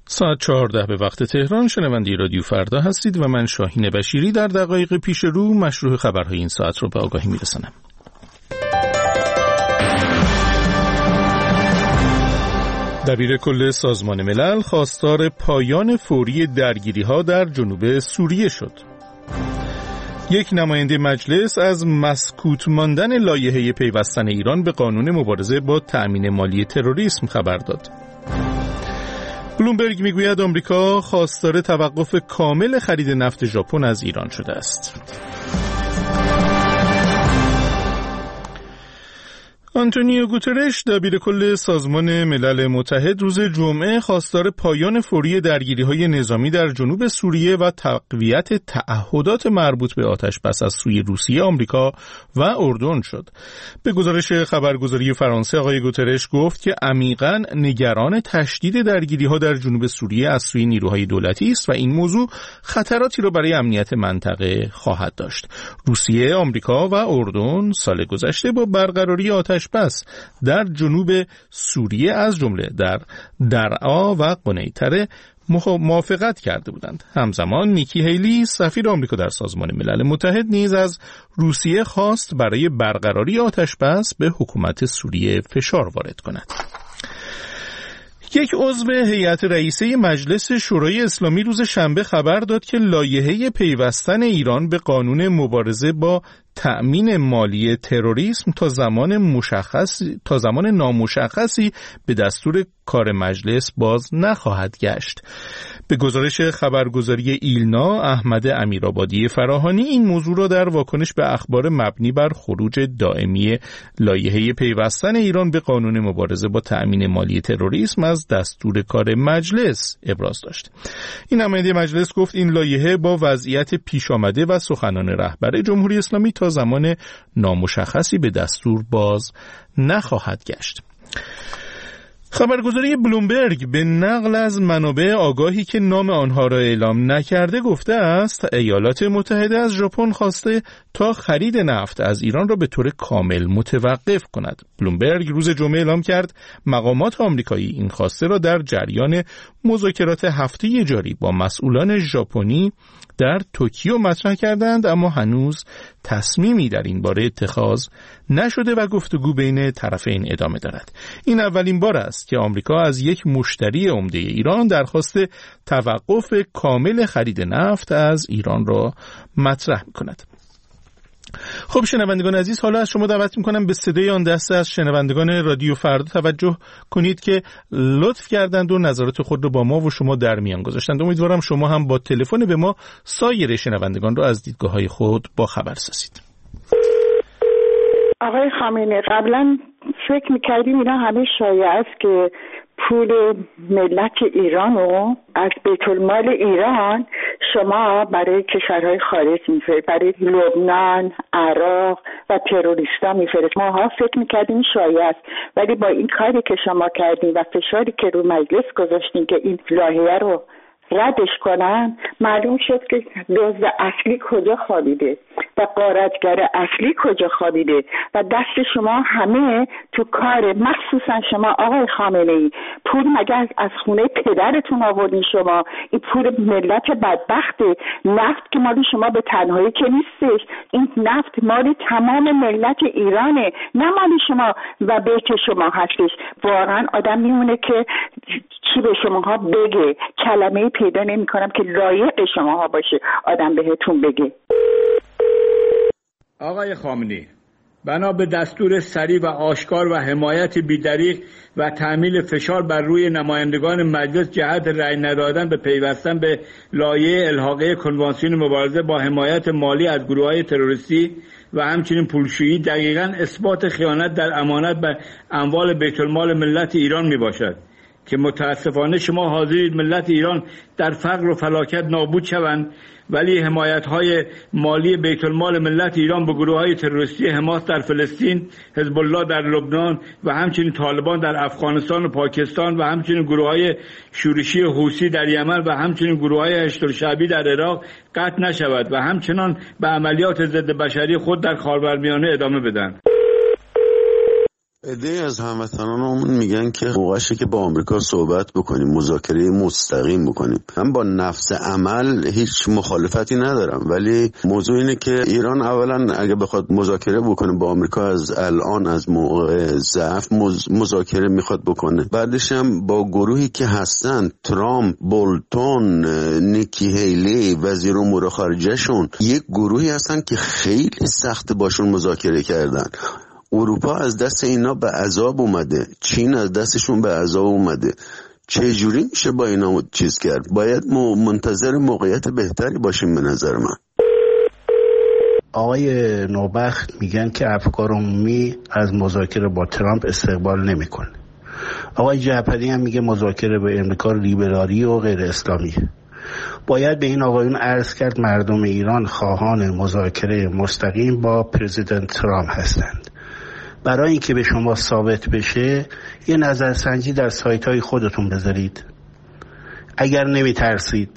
ساعت 14 به وقت تهران. شنونده رادیو فردا هستید و من شاهین بشیری در دقایق پیش رو مشروع خبرهای این ساعت رو به آگاهی میرسانم. دبیر کل سازمان ملل خواستار پایان فوری درگیری‌ها در جنوب سوریه شد. یک نماینده مجلس از مسکوت ماندن لایحه پیوستن ایران به قانون مبارزه با تأمین مالی تروریسم خبر داد. بلومبرگ میگوید آمریکا خواستار توقف کامل خرید نفت ژاپن از ایران شده است. آنتونیو گوترش دبیر کل سازمان ملل متحد روز جمعه خواستار پایان فوری درگیری‌های نظامی در جنوب سوریه و تقویت تعهدات مربوط به آتش‌بس از سوی روسیه، آمریکا و اردن شد. به گزارش خبرگزاری فرانسه آقای گوترش گفت که عمیقاً نگران تشدید درگیری‌ها در جنوب سوریه از سوی نیروهای دولتی است و این موضوع خطراتی را برای امنیت منطقه خواهد داشت. روسیه، آمریکا و اردن سال گذشته با برقراری آتش بس در جنوب سوریه از جمله در درعا و قنیطره موافقت کرده بودند. همزمان نیکی هیلی سفیر آمریکا در سازمان ملل متحد نیز از روسیه خواست برای برقراری آتش بس به حکومت سوریه فشار وارد کند. یک عضو هیئت رئیسه مجلس شورای اسلامی روز شنبه خبر داد که لایحه پیوستن ایران به قانون مبارزه با تأمین مالی تروریسم تا زمان نامشخصی به دستور کار مجلس باز نخواهد گشت. به گزارش خبرگزاری ایلنا، احمد امیرآبادی فراهانی این موضوع را در واکنش به اخبار مبنی بر خروج دائمی لایحه پیوستن ایران به قانون مبارزه با تأمین مالی تروریسم از دستور کار مجلس ابراز داشت. این نماینده مجلس گفت این لایحه با وضعیت پیش آمده و سخنان رهبر جمهوری اسلامی تا زمان نامشخصی به دستور باز نخواهد گشت. خبرگزاری بلومبرگ به نقل از منابع آگاهی که نام آنها را اعلام نکرده گفته است ایالات متحده از ژاپن خواسته تا خرید نفت از ایران را به طور کامل متوقف کند. بلومبرگ روز جمعه اعلام کرد مقامات آمریکایی این خواسته را در جریان مذاکرات هفته جاری با مسئولان ژاپنی در توکیو مطرح کردند، اما هنوز تصمیمی در این باره اتخاذ نشده و گفتگو بین طرفین ادامه دارد. این اولین بار است که آمریکا از یک مشتری عمده ایران درخواست توقف کامل خرید نفت از ایران را مطرح می‌کند. خب شنوندگان عزیز، حالا از شما دعوت میکنم به صدای آن دسته از شنوندگان رادیو فردا توجه کنید که لطف کردند و نظرات خود را با ما و شما در میان گذاشتند. امیدوارم شما هم با تلفن به ما سایر شنوندگان را از دیدگاه‌های خود با خبر سازید. آقای خامنه‌ای، قبلا فکر میکردیم اینا همه شایعه است که پول ملت ایران رو از بیت المال ایران شما برای کشورهای خارج میفرستید، برای لبنان، عراق و تروریستا میفرستید. ماها فکر میکردیم شایعه است، ولی با این کاری که شما کردین و فشاری که رو مجلس گذاشتین که این لایحه رو ردش کنن، معلوم شد که دزد اصلی کجا خوابیده و غارتگر اصلی کجا خوابیده و دست شما همه تو کار، مخصوصا شما آقای خامنه‌ای. پول مگه از خونه پدرتون آوردین شما؟ این پول ملت بدبخت. نفت که مال شما به تنهایی که نیستش، این نفت مال تمام ملت ایرانه، نه مال شما و بیت شما هستش. واقعا آدم میمونه که چی به شماها بگه، کلمه پیدا نمی کنم که لایق شماها باشه آدم بهتون بگه. آقای خامنه‌ای، بنا به دستور سریع و آشکار و حمایت بی‌دریغ و تحمیل فشار بر روی نمایندگان مجلس جهت رأی ندادن به پیوستن به لایحه الحاقیه کنوانسیون مبارزه با حمایت مالی از گروه‌های تروریستی و همچنین پولشویی دقیقاً اثبات خیانت در امانت به اموال بیت المال ملت ایران میباشد که متاسفانه شما حاضرید ملت ایران در فقر و فلاکت نابود شوند، ولی حمایت‌های مالی بیت المال ملت ایران به گروه‌های تروریستی حماس در فلسطین، حزب الله در لبنان و همچنین طالبان در افغانستان و پاکستان و همچنین گروه‌های شورشی حوثی در یمن و همچنین گروه‌های هشت‌الشعبی در عراق قطع نشود و همچنان به عملیات ضد بشری خود در خاورمیانه ادامه بدن. عده‌ای از هموطنانمون میگن که موقعشه که با آمریکا صحبت بکنیم، مذاکره مستقیم بکنیم. من با نفس عمل هیچ مخالفتی ندارم، ولی موضوع اینه که ایران اولا اگه بخواد مذاکره بکنه با آمریکا از الان، از موقع ضعف مذاکره میخواد بکنه، بعدش هم با گروهی که هستن، ترامپ، بولتون، نیکی هیلی وزیر امور خارجه‌شون، یک گروهی هستن که خیلی سخت باشون مذاکره کردن. اروپا از دست اینا به عذاب اومده، چین از دستشون به عذاب اومده. چجوری میشه با اینا چیز کرد؟ باید منتظر موقعیت بهتری باشیم به نظر من. آقای نوبخت میگن که افکار عمومی از مذاکره با ترامپ استقبال نمیکنه. آقای جعفری هم میگه مذاکره با امریکا لیبرالی و غیر اسلامیه. باید به این آقایون عرض کرد مردم ایران خواهان مذاکره مستقیم با پرزیدنت ترامپ هستند. برای اینکه به شما ثابت بشه یه نظرسنجی در سایت‌های خودتون بذارید اگر نمی‌ترسید.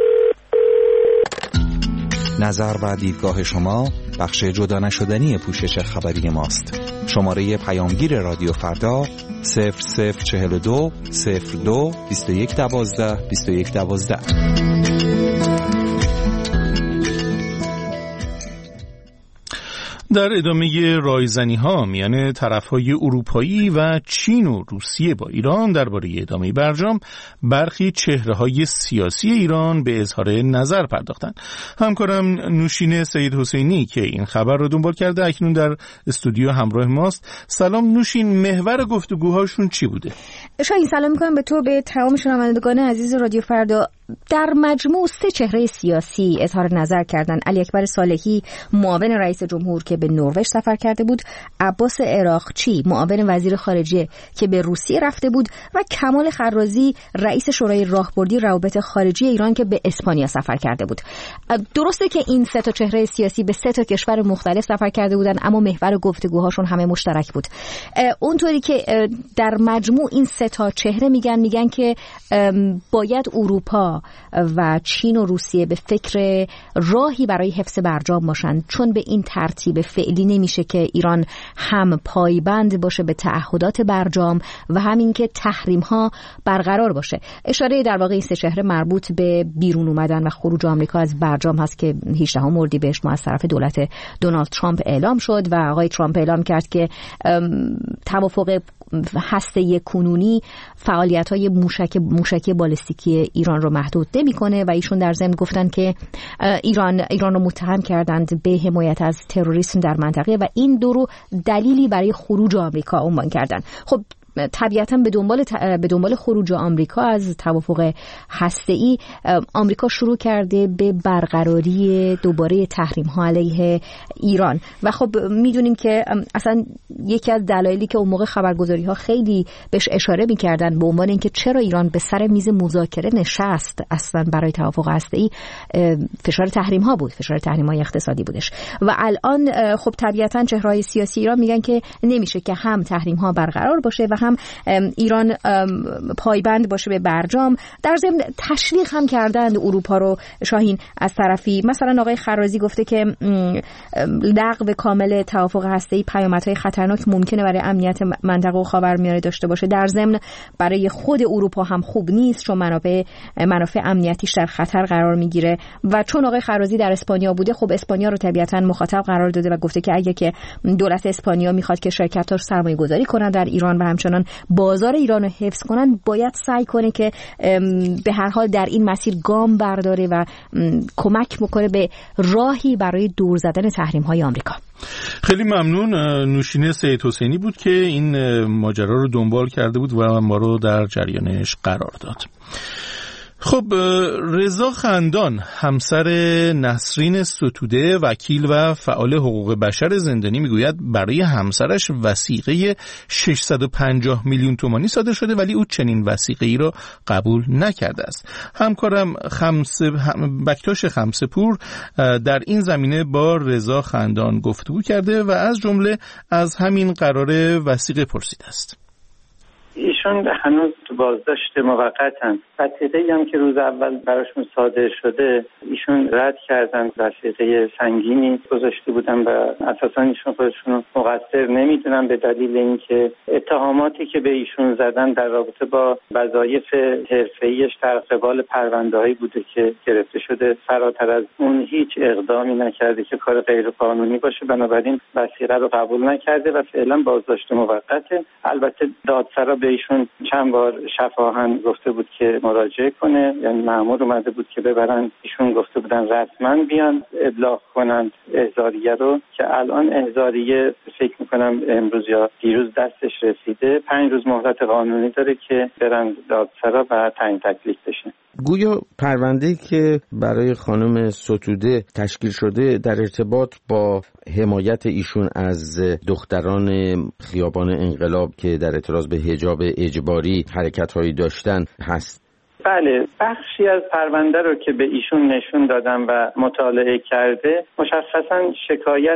نظر و دیدگاه شما بخش جدا نشدنی پوشش خبری ماست. شماره پیامگیر رادیو فردا 0042 02 2112 2112. در ادامه رایزنی‌ها میان طرف‌های اروپایی و چین و روسیه با ایران درباره ادامه برجام، برخی چهره‌های سیاسی ایران به اظهار نظر پرداختند. همکارم نوشین سید حسینی که این خبر رو دنبال کرده اکنون در استودیو همراه ماست. سلام نوشین، محور گفتگوهاشون چی بوده؟ شاید سلام می‌کنم به تو، به تمام شنوندگان عزیز رادیو فردا. در مجموع 3 چهره سیاسی اظهار نظر کردند. علی اکبر صالحی معاون رئیس جمهور که به نروژ سفر کرده بود، عباس عراقچی معاون وزیر خارجه که به روسیه رفته بود و کمال خرازی رئیس شورای راهبردی روابط خارجی ایران که به اسپانیا سفر کرده بود. درسته که این 3 چهره سیاسی به 3 کشور مختلف سفر کرده بودند، اما محور گفتگوهاشون همه مشترک بود. اونطوری که در مجموع این 3 چهره میگن که باید اروپا و چین و روسیه به فکر راهی برای حفظ برجام باشند، چون به این ترتیب فعلی نمیشه که ایران هم پایبند باشه به تعهدات برجام و همین که تحریم ها برقرار باشه. اشاره در واقع این 3 چهره مربوط به بیرون اومدن و خروج آمریکا از برجام هست که 18 اردیبهشت از طرف دولت دونالد ترامپ اعلام شد و آقای ترامپ اعلام کرد که توافق هسته کنونی فعالیت‌های موشکی بالستیکی ایران رو محدود نمی‌کنه و ایشون در ضمن گفتن که ایران رو متهم کردند به حمایت از تروریسم در منطقه و این دو رو دلیلی برای خروج آمریکا عنوان کردن. خب طبیعتاً به دنبال خروج آمریکا از توافق هسته‌ای، آمریکا شروع کرده به برقراری دوباره تحریم‌ها علیه ایران و خب میدونیم که اصلا یکی از دلایلی که اون موقع خبرگزاری‌ها خیلی بهش اشاره می‌کردن به عنوان اینکه چرا ایران به سر میز مذاکره نشست اصلا برای توافق هسته‌ای، فشار تحریم‌ها بود، فشار تحریم‌های اقتصادی بودش و الان خب طبیعتاً چهره‌های سیاسی ایران میگن که نمیشه که هم تحریم‌ها برقرار باشه و هم ایران پایبند باشه به برجام. در ضمن تشویق هم کردند اروپا رو شاهین از طرفی. مثلا آقای خرازی گفته که لغو کامل توافق هسته‌ای پیامدهای خطرناک ممکنه برای امنیت منطقه و خاورمیانه داشته باشه. در ضمن برای خود اروپا هم خوب نیست چون منافع امنیتیش در خطر قرار میگیره و چون آقای خرازی در اسپانیا بوده، خب اسپانیا رو طبیعتاً مخاطب قرار داده و گفته که اگه که دولت اسپانیا میخواد که شرکت‌ها سرمایه‌گذاری کنن در ایران و همچنان بازار ایران رو حفظ کنن، باید سعی کنه که به هر حال در این مسیر گام برداره و کمک بکنه به راهی برای دور زدن تحریم‌های آمریکا. خیلی ممنون. نوشین سید حسینی بود که این ماجرا رو دنبال کرده بود و ما رو در جریانش قرار داد. خب رضا خندان همسر نسرین ستوده وکیل و فعال حقوق بشر زندانی میگوید برای همسرش وثیقه 650 میلیون تومانی صادر شده ولی او چنین وثیقه‌ای را قبول نکرده است. همکارم بکتاش خمسه‌پور در این زمینه با رضا خندان گفتگو کرده و از جمله از همین قرار وثیقه پرسیده است. ایشون هنوز تو بازداشت موقتن. وثیقه‌ای هم که روز اول براشون صادر شده ایشون رد کردن، وثیقه سنگینی گذاشته بودن و اساسا ایشون خودشون مقصر نمیدونن به دلیل اینکه اتهاماتی که به ایشون زدن در رابطه با وظایف حرفه‌ایش در قبال پرونده‌هایی بوده که گرفته شده، فراتر از اون هیچ اقدامی نکرده که کار غیرقانونی باشه، بنابراین وثیقه رو قبول نکرده و فعلا بازداشت موقته. البته دادسرا به ایشون چند بار شفاهن گفته بود که مراجعه کنه، یعنی مأمور اومده بود که ببرن، ایشون گفته بودن رسما بیان ابلاغ کنند احضاریه رو که الان احضاریه فکر میکنم امروز یا دیروز دستش رسیده. 5 روز مهلت قانونی داره که برن دادسرا و تعیین تکلیف بشه. گویا پرونده‌ای که برای خانم ستوده تشکیل شده در ارتباط با حمایت ایشون از دختران خیابان انقلاب که در اعتراض به حجاب اجباری حرکت‌هایی داشتن هست. بله، بخشی از پرونده رو که به ایشون نشون دادم و مطالعه کرده، مشخصا شکایت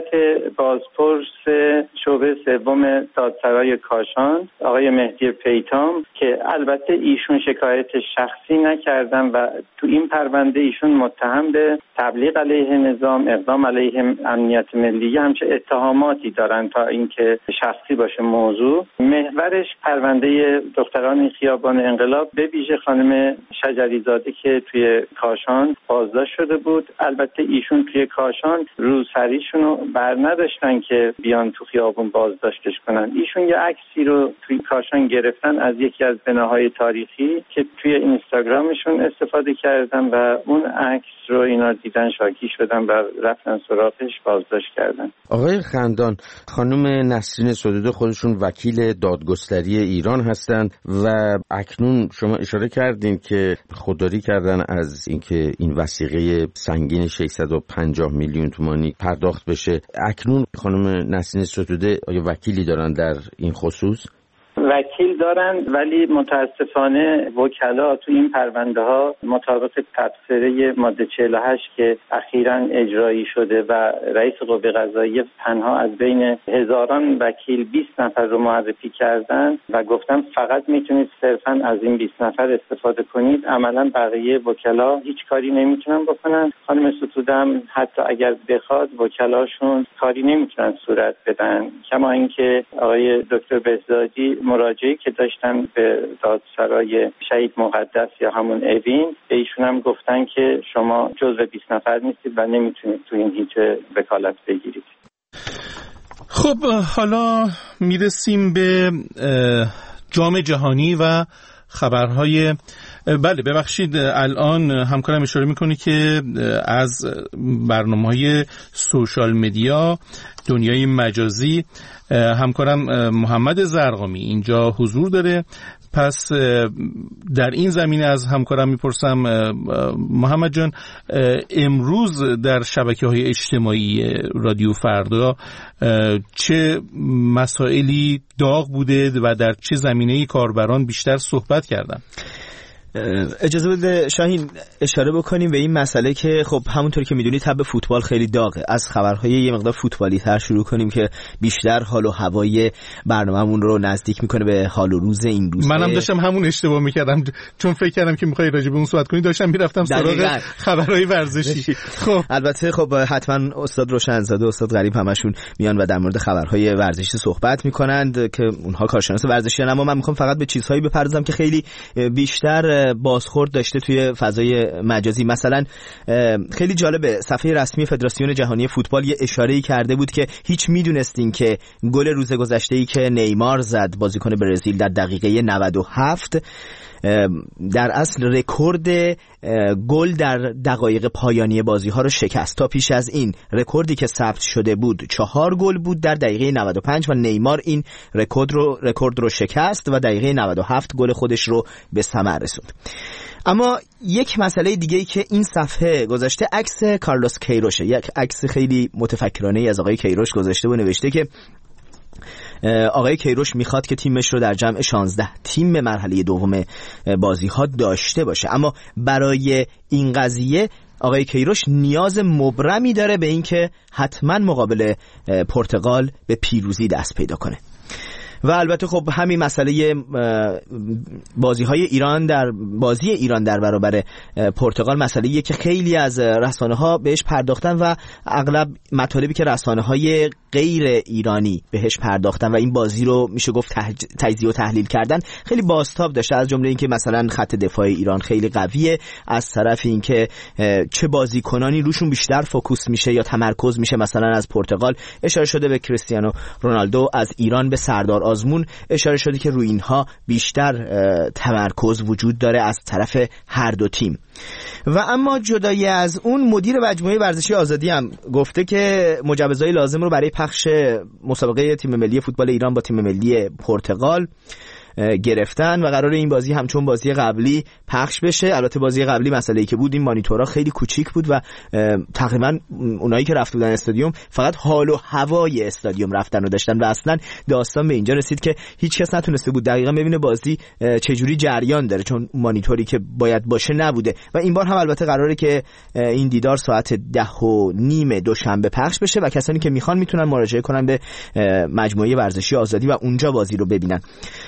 بازپرس شعبه سوم دادسرای کاشان آقای مهدی پیتام که البته ایشون شکایت شخصی نکردن و تو این پرونده ایشون متهم به تبلیغ علیه نظام، اقدام علیه امنیت ملی، همچه اتهاماتی دارن تا اینکه شخصی باشه موضوع. محورش پرونده دختران خیابان انقلاب، به ویژه خانم شجریزاده که توی کاشان بازداشت شده بود. البته ایشون توی کاشان روسریشون رو بر نداشتن که بیان تو خیابون بازداشتش کنن. ایشون یه عکسی رو توی کاشان گرفتن از یکی از بناهای تاریخی که توی اینستاگرامشون استفاده کردن و اون عکس رو اینا دیدن، شاکی شدن و رفتن سراغش، بازداشت کردن. آقای خندان، خانم نسرین ستوده خودشون وکیل دادگستری ایران هستند و اکنون شما اشاره کردین که خودداری کردن از اینکه این وثیقه سنگین 650 میلیون تومانی پرداخت بشه. اکنون خانم نسرین ستوده آیا وکیلی دارن در این خصوص؟ وکیل دارن، ولی متاسفانه وکلا تو این پرونده ها مطابق تبصره ماده 48 که اخیراً اجرایی شده و رئیس قوه قضاییه تنها از بین هزاران وکیل 20 نفر رو معرفی کردن و گفتن فقط میتونید صرفاً از این 20 نفر استفاده کنید. عملاً بقیه وکلا هیچ کاری نمیتونن بکنن. خانم ستوده هم حتی اگر بخواد وکلاشون کاری نمیتونن صورت بدن. کما اینکه آقای دکتر بهزادی مراجعه که داشتن به دادسرای شهید مقدس یا همون اوین، به ایشون هم گفتن که شما جزو 20 نفر نیستید و نمیتونید تو این هیچ وکالت بگیرید. خب حالا میرسیم به جام جهانی و خبرهای. بله ببخشید، الان همکارم اشاره میکنه که از برنامه‌های سوشال مدیا دنیای مجازی همکارم محمد زرقامی اینجا حضور داره. پس در این زمینه از همکارم میپرسم محمد جان، امروز در شبکه‌های اجتماعی رادیو فردا چه مسائلی داغ بوده و در چه زمینه‌ای کاربران بیشتر صحبت کردن؟ اجازه بده شاهین اشاره بکنیم به این مسئله که خب همونطور که میدونی تب فوتبال خیلی داغه. از خبرهای یه مقدار فوتبالی تر شروع کنیم که بیشتر حال و هوای برنامه‌مون رو نزدیک میکنه به حال و روز این روزه. منم داشتم همون اشتباه میکردم، چون فکر کردم که میخوای راجع به اون صحبت کنی، داشتم میرفتم سراغ خبرهای ورزشی. خب البته خب حتما استاد روشنزاده، استاد غریب همشون میان و در مورد خبرهای ورزشی صحبت میکنند که اونها کارشناس ورزشی هستند، اما من میخوام فقط به چیزهایی بپردازم که خیلی بیشتر بازخورد داشته توی فضای مجازی. مثلا خیلی جالبه، صفحه رسمی فدراسیون جهانی فوتبال یه اشاره‌ای کرده بود که هیچ میدونستین که گل روز گذشته‌ای که نیمار زد، بازیکن برزیل، در دقیقه 97 در اصل رکورد گل در دقایق پایانی بازی‌ها رو شکست. تا پیش از این رکوردی که ثبت شده بود 4 گل بود در دقیقه 95 و نیمار این رکورد رو شکست و دقیقه 97 گل خودش رو به ثمر رسوند. اما یک مسئله دیگه‌ای که این صفحه گذاشته عکس کارلوس کیروشه، یک عکس خیلی متفکرانه‌ای از آقای کیروش گذاشته و نوشته که آقای کیروش میخواد که تیمش رو در جمع 16 تیم مرحله دوم بازی ها داشته باشه، اما برای این قضیه آقای کیروش نیاز مبرمی داره به این که حتما مقابل پرتغال به پیروزی دست پیدا کنه. و البته خب همین مسئله بازی ایران در برابر پرتغال مسئله‌ایه که خیلی از رسانه‌ها بهش پرداختن و اغلب مطالبی که رسانه‌های غیر ایرانی بهش پرداختن و این بازی رو میشه گفت تجزیه و تحلیل کردن خیلی بازتاب داشته، از جمله اینکه مثلا خط دفاع ایران خیلی قویه، از طرف اینکه چه بازیکنانی روشون بیشتر فوکوس میشه یا تمرکز میشه، مثلا از پرتغال اشاره شده به کریستیانو رونالدو، از ایران به سردار آزمون اشاره شده که روی اینها بیشتر تمرکز وجود داره از طرف هر دو تیم. و اما جدای از اون مدیر مجموعه ورزشی آزادی هم گفته که مجوزهای لازم رو برای پخش مسابقه تیم ملی فوتبال ایران با تیم ملی پرتغال گرفتن و قرار این بازی همچون بازی قبلی پخش بشه. البته بازی قبلی مسئله‌ای که بود این مانیتورها خیلی کوچیک بود و تقریبا اونایی که رفته بودن استادیوم فقط حال و هوای استادیوم رفتن و داشتن و اصلا داستان به اینجا رسید که هیچ کس نتونسته بود دقیقاً ببینه بازی چجوری جریان داره، چون مانیتوری که باید باشه نبوده. و این بار هم البته قراره که این دیدار ساعت 10:30 دوشنبه پخش بشه و کسانی که میخوان میتونن مراجعه کنن به مجموعه ورزشی آزادی و اونجا بازی رو ببینن.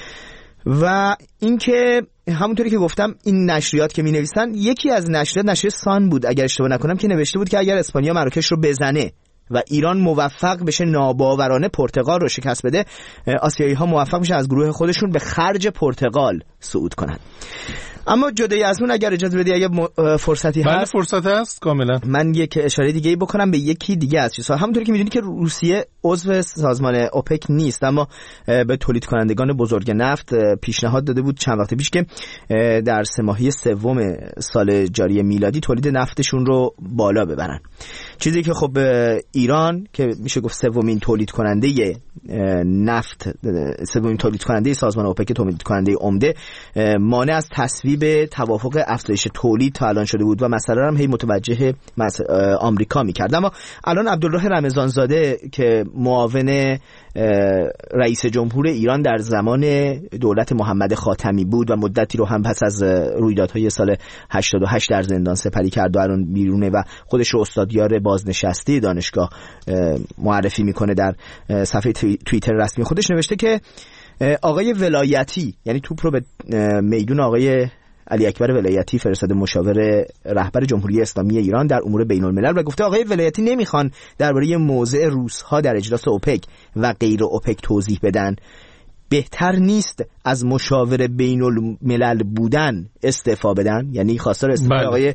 و اینکه همونطوری که گفتم این نشریات که می‌نویسن، یکی از نشریات نشریه سان بود اگر اشتباه نکنم که نوشته بود که اگر اسپانیا مراکش رو بزنه و ایران موفق بشه ناباورانه پرتغال رو شکست بده، آسیایی‌ها موفق میشن از گروه خودشون به خرج پرتغال صعود کنن. اما جدای از اون اگر اجازه بدی اگه فرصتی هست، بله فرصت هست کاملا، من یک اشاره دیگه بکنم به یکی دیگه از چیزها. همونطوری که میدونی که روسیه عضو سازمان اوپک نیست، اما به تولید کنندگان بزرگ نفت پیشنهاد داده بود چند وقت پیش که در 3 ماهه سوم سال جاری میلادی تولید نفتشون رو بالا ببرن. چیزی که خب ایران که میشه گفت سومین تولید کننده نفت، سومین تولید کننده سازمان اوپک، تولید کننده عمده، مانع از تصویب توافق افزایش تولید تا الان شده بود و مسئله هم هی متوجه آمریکا میکرد. اما الان عبدالله رمضانزاده که معاون رئیس جمهور ایران در زمان دولت محمد خاتمی بود و مدتی رو هم پس از رویدادهای سال 88 در زندان سپری کرد و الان بیرونه و خودش رو استادیار بازنشسته دانشگاه معرفی میکنه، در صفحه توییتر رسمی خودش نوشته که آقای ولایتی، یعنی توپ رو به میدون آقای علی اکبر ولایتی فرستاده، مشاور رهبر جمهوری اسلامی ایران در امور بین الملل، و گفته آقای ولایتی نمیخوان درباره موضع روس‌ها در اجلاس اوپک و غیر اوپک توضیح بدن. بهتر نیست از مشاور بین الملل بودن استعفا بدن؟ یعنی خواستار استعفا آقای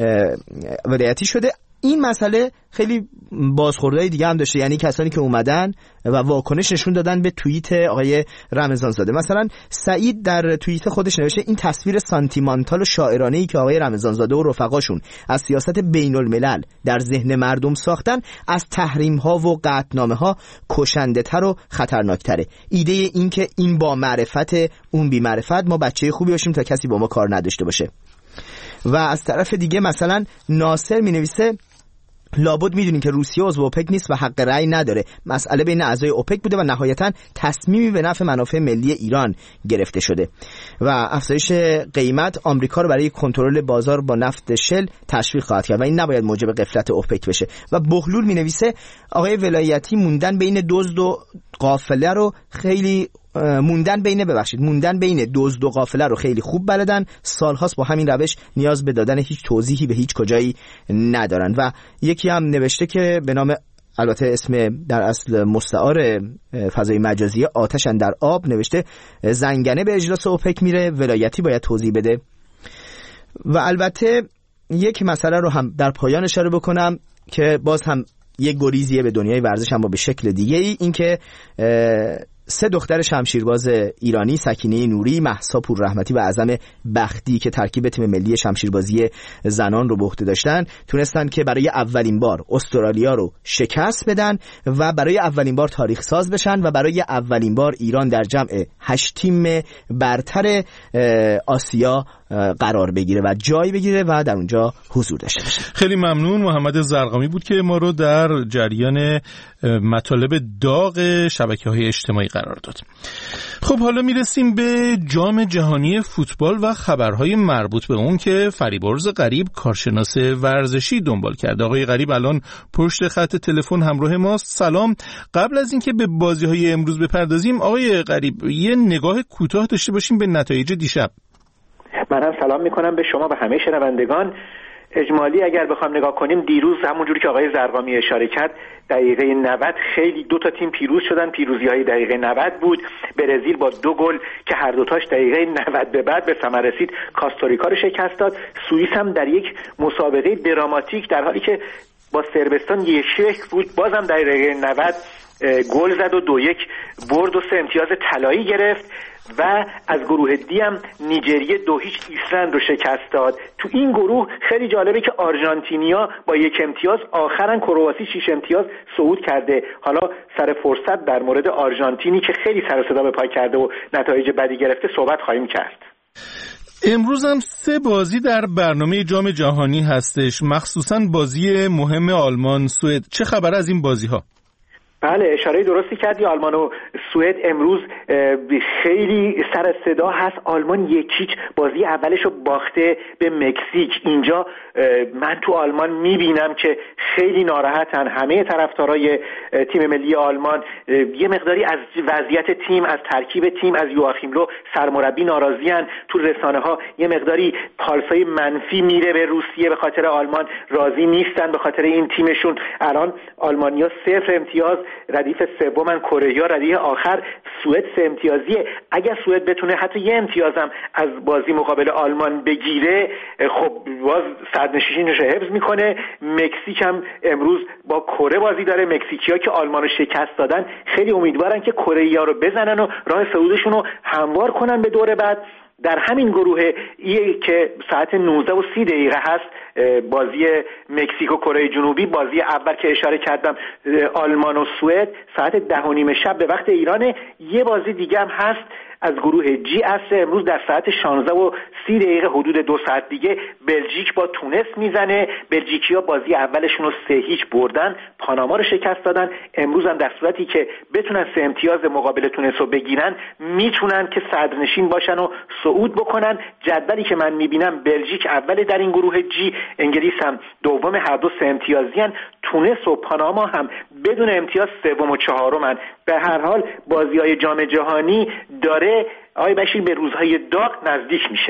ولایتی شده. این مسئله خیلی بازخوردهای دیگه هم داشته، یعنی کسانی که اومدن و واکنش نشون دادن به توییت آقای رمضانزاده. مثلا سعید در توییت خودش نوشته این تصویر سانتیمانتال و شاعرانه‌ای که آقای رمضانزاده و رفقاشون از سیاست بین الملل در ذهن مردم ساختن از تحریم‌ها و قطعنامه‌ها کشنده‌تر و خطرناک‌تره. ایده این که این با معرفت اون بی معرفت، ما بچه خوبی باشیم تا کسی با ما کار نداشته باشه. و از طرف دیگه مثلا ناصر می‌نویسه لابد میدونین که روسیه عضو اوپک نیست و حق رأی نداره. مسئله بین اعضای اوپک بوده و نهایتاً تصمیمی به نفع منافع ملی ایران گرفته شده و افزایش قیمت آمریکا رو برای کنترل بازار با نفت شل تشویق خواهد کرد و این نباید موجب غفلت اوپک بشه. و بهلول مینویسه آقای ولایتی موندن بین دزد و قافله رو خیلی موندن بین دزد و قافله رو خیلی خوب بلدن، سالهاست با همین روش نیاز به دادن هیچ توضیحی به هیچ کجایی ندارن. و یکی هم نوشته که به نام، البته اسم در اصل مستعار فضای مجازی آتش اندر آب، نوشته زنگنه به اجلاس اوپک میره، ولایتی باید توضیح بده. و البته یک مسئله رو هم در پایان اشاره بکنم که باز هم یک گریزیه به دنیای ورزش اما به شکل دیگه ای، این که 3 دختر شمشیرباز ایرانی، سکینه نوری، مهسا پوررحمتی و اعظم بختی که ترکیب تیم ملی شمشیربازی زنان رو به عهده داشتن، تونستن که برای اولین بار استرالیا رو شکست بدن و برای اولین بار تاریخ ساز بشن و برای اولین بار ایران در جمع 8 تیم برتر آسیا قرار بگیره و جای بگیره و در اونجا حضور داشته باشه. خیلی ممنون. محمد زرقامی بود که ما رو در جریان مطالب داغ شبکه‌های اجتماعی قرار داد. خب حالا میرسیم به جام جهانی فوتبال و خبرهای مربوط به اون که فریبرز غریب کارشناس ورزشی دنبال کرده. آقای غریب الان پشت خط تلفن همراه ماست. سلام. قبل از اینکه به بازی‌های امروز بپردازیم آقای غریب یه نگاه کوتاه داشته باشیم به نتایج دیشب. من هم سلام میکنم به شما و همه شنوندگان. اجمالی اگر بخوام نگاه کنیم دیروز همونجوری که آقای زرقامی اشاره کرد دقیقه 90 خیلی دو تا تیم پیروز شدن. پیروزی‌های دقیقه 90 بود. برزیل با 2 گل که هر دوتاش دقیقه 90 به بعد به ثمر رسید کاستاریکا رو شکست داد. سوئیس هم در یک مسابقه دراماتیک در حالی که با صربستان 1-0 بود بازم دقیقه 90 گل زد و 2-1 برد و 3 امتیاز طلایی گرفت و از گروه دی هم نیجریه 2-0 ایسلند رو شکست داد. تو این گروه خیلی جالبه که آرژانتینیا با 1 امتیاز آخرن، کرواسی 6 امتیاز صعود کرده. حالا سر فرصت در مورد آرژانتینی که خیلی سر و صدا به پا کرده و نتایج بدی گرفته صحبت خواهیم کرد. امروز هم 3 بازی در برنامه جام جهانی هستش، مخصوصاً بازی مهم آلمان سوئد. چه خبر از این بازی ها؟ بله اشاره درستی کردی. آلمان و سوئد امروز خیلی سر صدا هست. آلمان 1-0 بازی اولش رو باخته به مکزیک. اینجا من تو آلمان میبینم که خیلی ناراحتن همه طرفدارای تیم ملی آلمان. یه مقداری از وضعیت تیم، از ترکیب تیم، از یواخیم لو سرمربی ناراضیان. تو رسانه ها یه مقداری پالسای منفی میره به روسیه به خاطر آلمان، راضی نیستن به خاطر این تیمشون. الان آلمانیا 0 امتیاز، ردیف سومن کره، ردیف آخر سوئد 3 امتیازیه. اگر سوئد بتونه حتی 1 امتیازم از بازی مقابل آلمان بگیره خب باز صدرنشینیش رو حفظ میکنه. مکزیک هم امروز با کره بازی داره. مکزیکی‌ها که آلمان رو شکست دادن خیلی امیدوارن که کره‌ای‌ها رو بزنن و راه صعودشون رو هموار کنن به دور بعد. در همین گروه که ساعت 19:30 هست بازی مکزیک و کره جنوبی، بازی اول که اشاره کردم آلمان و سوئد ساعت 10:30 شب به وقت ایرانه. یه بازی دیگه هم هست از گروه جی است امروز در ساعت 16:30 حدود 2 ساعت دیگه بلژیک با تونس میزنه. بلژیکی‌ها بازی اولشون رو 3-0 بردن، پاناما رو شکست دادن. امروز هم در صورتی که بتونن 3 امتیاز مقابل تونس رو بگیرن میتونن که صدرنشین باشن و صعود بکنن. جدولی که من میبینم بلژیک اول در این گروه جی، انگلیس هم دوم، هر دو 3 امتیازیان. تونس و پاناما هم بدون امتیاز سوم و چهارمن. به هر حال بازی‌های جام جهانی داره آقای بشیر به روزهای داغ نزدیک میشه.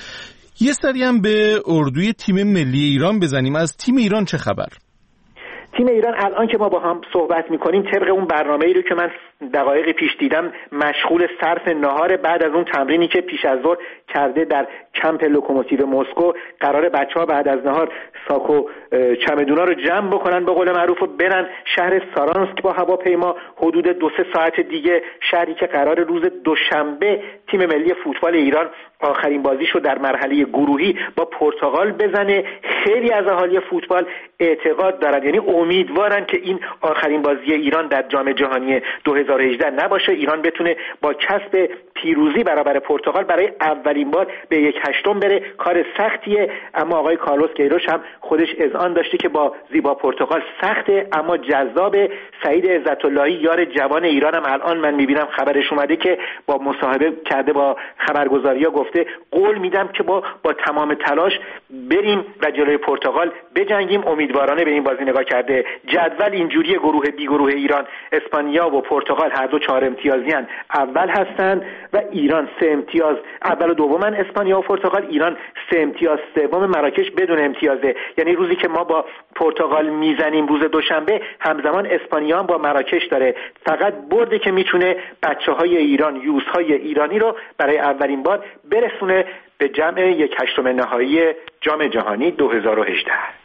یه سری هم به اردوی تیم ملی ایران بزنیم. از تیم ایران چه خبر؟ تیم ایران الان که ما با هم صحبت میکنیم طبق اون برنامه‌ای رو که من دقایق پیش دیدم مشغول صرف نهار بعد از اون تمرینی که پیش از ظهر کرده در کمپ لوکوموتیو مسکو. قراره بچه‌ها بعد از نهار ساک و چمدونا رو جمع بکنن به قول معروف و برن شهر سارانسک با هواپیما. حدود 2-3 ساعت دیگه شهری که قرار روز دوشنبه تیم ملی فوتبال ایران آخرین بازیشو در مرحله گروهی با پرتغال بزنه. خیلی از اهالی فوتبال اعتقاد دارن، یعنی امیدوارن که این آخرین بازی ایران در جام جهانی 2018 نباشه. ایران بتونه با کسب پیروزی برابر پرتغال برای اولین بار به 1/8 بره. کار سختیه اما آقای کارلوس کیروش هم خودش اذعان داشته که با زیبا پرتغال سخته اما جذابه. سعید عزت اللهی یار جوان ایران هم الان من میبینم خبرش اومده که با مصاحبه کرده با خبرگزاری‌ها گفته قول میدم که با تمام تلاش بریم و جلوی پرتغال بجنگیم. امیدوارانه به این بازی نگاه کرده. جدول اینجوری گروه بی گروه ایران، اسپانیا و پرتغال هر دو 4 امتیازیان اول هستن و ایران 3 امتیاز اول و دومن. اسپانیا و پرتغال، ایران 3 امتیاز سوم، مراکش بدون امتیازه. یعنی روزی که ما با پرتغال میزنیم روز دوشنبه همزمان اسپانیا هم با مراکش داره. فقط برده که میتونه بچه‌های ایران، یوزهای ایرانی رو برای اولین بار برسونه به جمع 1/8 نهایی جام جهانی 2018.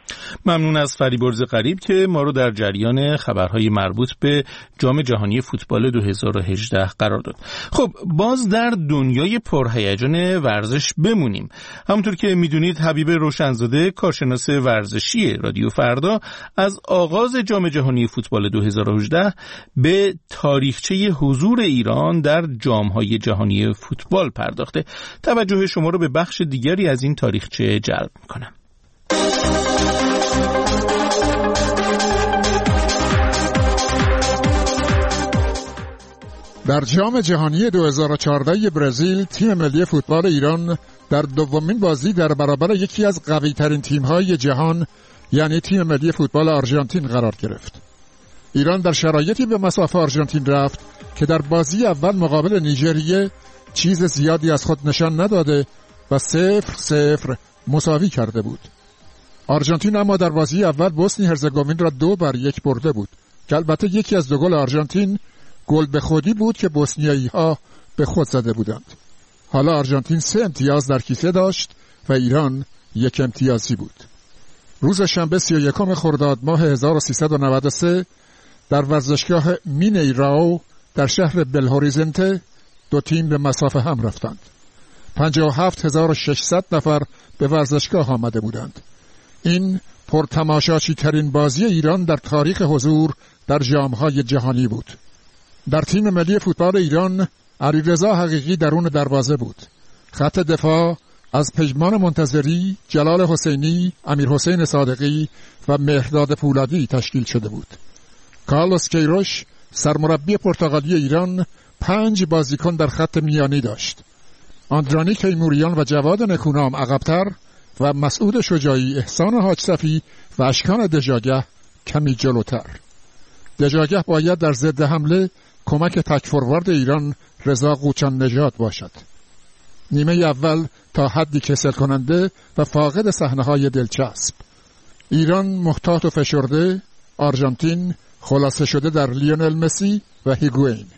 ممنون از فریبرز غریب که ما رو در جریان خبرهای مربوط به جام جهانی فوتبال 2018 قرار داد. خب باز در دنیای پرهیجان ورزش بمونیم. همونطور که میدونید حبیب روشنزاده کارشناس ورزشی رادیو فردا از آغاز جام جهانی فوتبال 2018 به تاریخچه حضور ایران در جام‌های جهانی فوتبال پرداخته. توجه شما رو به بخش دیگری از این تاریخچه جلب می‌کنم. در جام جهانی 2014 برزیل تیم ملی فوتبال ایران در دومین بازی در برابر یکی از قوی‌ترین تیم‌های جهان یعنی تیم ملی فوتبال آرژانتین قرار گرفت. ایران در شرایطی به مصاف آرژانتین رفت که در بازی اول مقابل نیجریه چیز زیادی از خود نشان نداده و 0-0 مساوی کرده بود. آرژانتین اما در بازی اول بوسنی هرزگوین را 2-1 برده بود که البته یکی از 2 گل آرژانتین گل به خودی بود که بوسنیایی‌ها به خود زده بودند. حالا آرژانتین 3 امتیاز در کیسه داشت و ایران 1 امتیازی بود. روز شنبه 31 خرداد ماه 1393 در ورزشگاه مینیراو در شهر بلهوریزنته 2 تیم به مسافه هم رفتند. 57600 نفر به ورزشگاه آمده بودند. این پرتماشاچی ترین بازی ایران در تاریخ حضور در جام‌های جهانی بود. در تیم ملی فوتبال ایران علیرضا حقیقی درون دروازه بود. خط دفاع از پژمان منتظری، جلال حسینی، امیرحسین صادقی و مهرداد پولادی تشکیل شده بود. کارلوس کیروش سرمربی پرتغالی ایران 5 بازیکن در خط میانی داشت. آندرانی تیموریان و جواد نکونام عقب‌تر و مسعود شجاعی، احسان حاجصفی و اشکان دژاگه کمی جلوتر. دژاگه باید در ضد حمله کمک تک فوروارد ایران رضا قوچان نژاد باشد. نیمه اول تا حدی کسل کننده و فاقد صحنه‌های دلچسب. ایران محتاط و فشرده، آرژانتین خلاصه شده در لیونل مسی و هیگوین.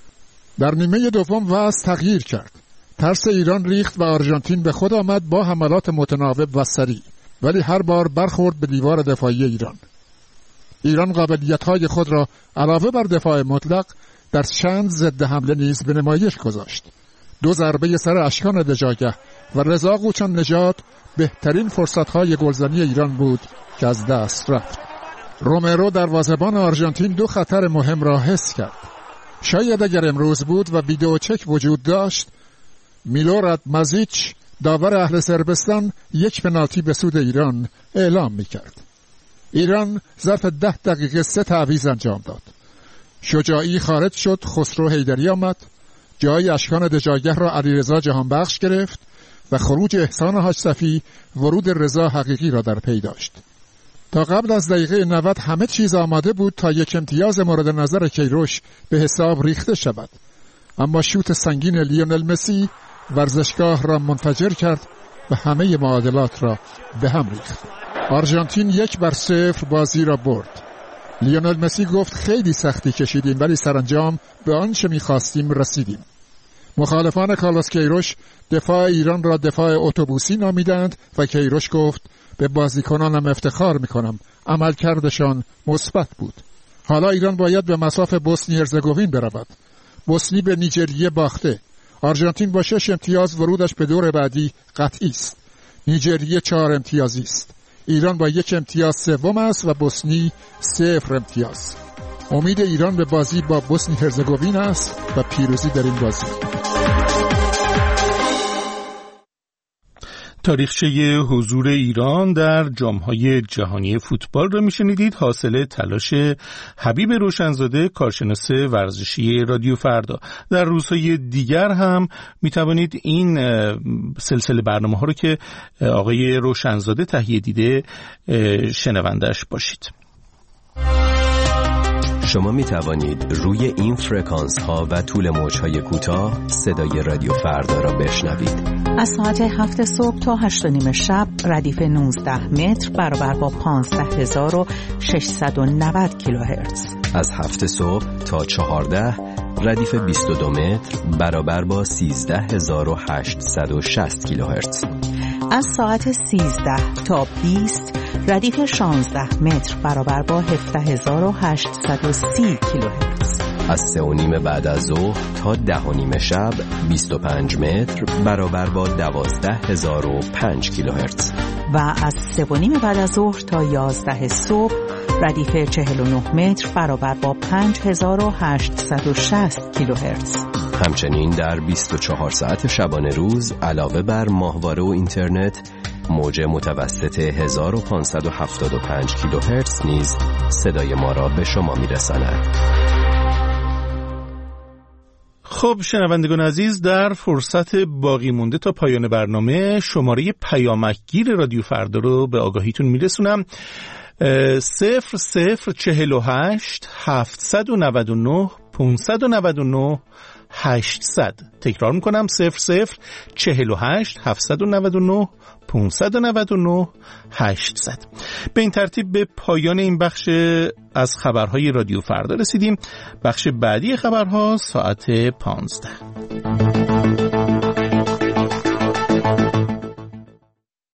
در نیمه دوم وضع تغییر کرد. ترس ایران ریخت و آرژانتین به خود آمد با حملات متناوب و سریع، ولی هر بار برخورد به دیوار دفاعی ایران. ایران قابلیت‌های خود را علاوه بر دفاع مطلق در چند ضد حمله نیز به نمایش گذاشت. 2 ضربه سر اشکان دژاگه و رضا قوچان نژاد بهترین فرصت‌های گلزنی ایران بود که از دست رفت. رومرو دروازه‌بان آرژانتین 2 خطر مهم را حس کرد. شاید اگر امروز بود و ویدیو چک وجود داشت، میلوراد مازیچ داور اهل صربستان 1 پنالتی به سود ایران اعلام می‌کرد. ایران ظرف 10 دقیقه 3 تعویض انجام داد. شجاعی خارج شد، خسرو حیدری آمد، جای اشکان دژاگه را علیرضا جهانبخش گرفت و خروج احسان حاجصفی ورود رضا حقیقی را در پی داشت. تا قبل از دقیقه 90 همه چیز آماده بود تا 1 امتیاز مورد نظر کیروش به حساب ریخته شود، اما شوت سنگین لیونل مسی ورزشگاه را منفجر کرد و همه معادلات را به هم ریخت. آرژانتین 1-0 بازی را برد. لیونل مسی گفت خیلی سختی کشیدیم ولی سرانجام به آنچه می‌خواستیم رسیدیم. مخالفان کارلوس کیروش دفاع ایران را دفاع اتوبوسی نامیدند و کیروش گفت به بازیکنانم افتخار می‌کنم، عملکردشان مثبت بود. حالا ایران باید به مصاف بوسنی هرزگوین برود. بوسنی به نیجریه باخته. آرژانتین با 6 امتیاز ورودش به دور بعدی قطعی است. نیجریه 4 امتیازی است. ایران با 1 امتیاز سوم است و بوسنی 0 امتیاز. امید ایران به بازی با بوسنی هرزگوین است و پیروزی در این بازی. تاریخچه حضور ایران در جام‌های جهانی فوتبال را میشنیدید، حاصل تلاش حبیب روشنزاده کارشناس ورزشی رادیو فردا. در روزهای دیگر هم میتوانید این سلسله برنامه‌ها رو که آقای روشنزاده تهیه دیده شنوندش باشید. شما می توانید روی این فرکانس ها و طول موج های کوتاه صدای رادیو فردا را بشنوید. از ساعت 7 صبح تا 8:30 شب ردیف 19 متر برابر با 15690 کیلوهرتز. از 7 صبح تا 14 ردیف 22 متر برابر با 13860 کیلوهرتز. از ساعت 13 تا 20 ردیف 16 متر برابر با 17830 کیلوهرتز. از 3:30 بعد از ظهر تا 10:30 شب 25 متر برابر با 12005 کیلوهرتز. و از 3:30 بعد از ظهر تا 11 صبح ردیف 49 متر برابر با 5860 کیلوهرتز. همچنین در 24 ساعت شبانه روز علاوه بر ماهواره و اینترنت، موج متوسط 1575 کیلوهرتز نیز صدای ما را به شما میرساند. خب شنوندگان عزیز، در فرصت باقی مونده تا پایان برنامه شماره پیامکگیر رادیو فردا رو به آگاهیتون میرسونم. 0048 799 599 800. تکرار میکنم 0048 799 599 800. به این ترتیب به پایان این بخش از خبرهای رادیو فردا رسیدیم. بخش بعدی خبرها ساعت 15.